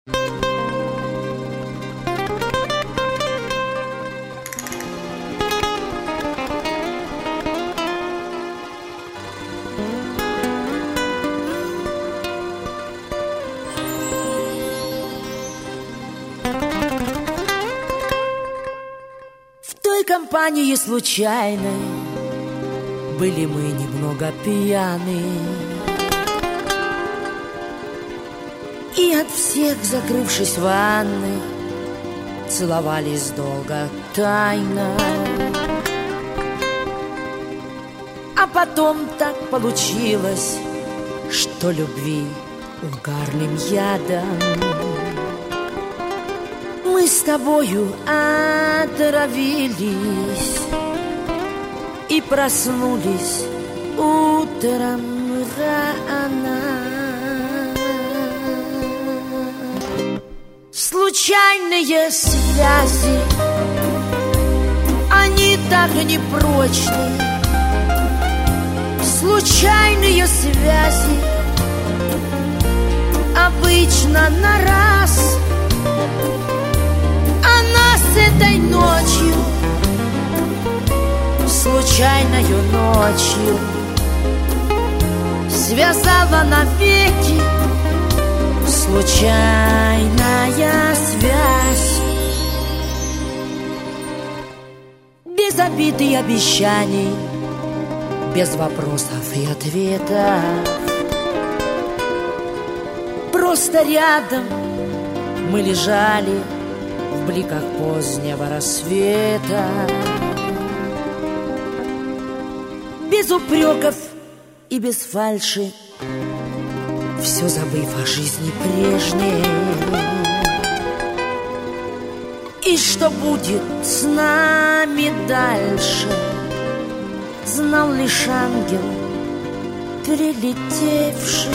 Компании случайной были мы немного пьяны, и от всех, закрывшись в ванной, целовались долго тайно. А потом так получилось, что любви угарным ядом мы с тобою отравились и проснулись утром рано. Случайные связи, они так непрочны. Случайные связи обычно на раз. С этой ночью, случайною ночью, связала навеки случайная связь. Без обид и обещаний, без вопросов и ответов, просто рядом мы лежали в бликах позднего рассвета, без упреков и без фальши, все забыв о жизни прежней. И что будет с нами дальше, знал лишь ангел, прилетевший.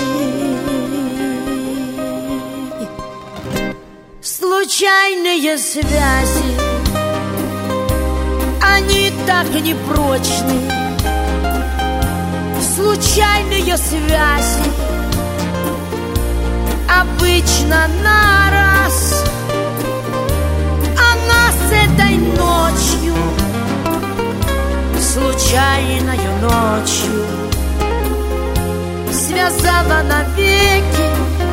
Случайные связи, они так непрочны. Случайные связи обычно на раз. А нас этой ночью, случайною ночью, связала навеки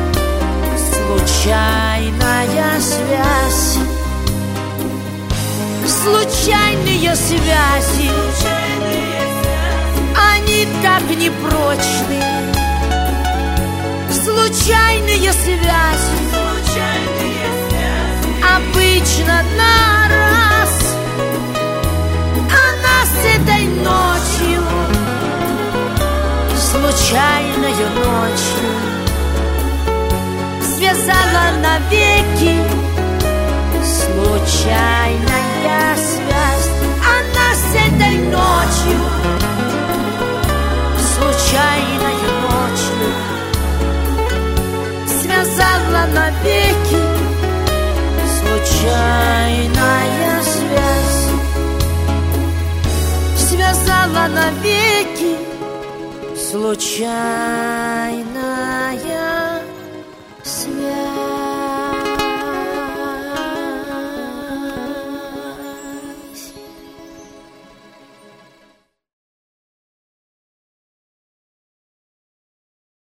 случайная связь. Случайные связи, они так непрочны. Случайные связи обычно на раз. А нас этой ночью, случайною ночью, связала навеки случайная связь. А нас этой ночью, случайною ночью, связала навеки случайная связь. Связала навеки случайная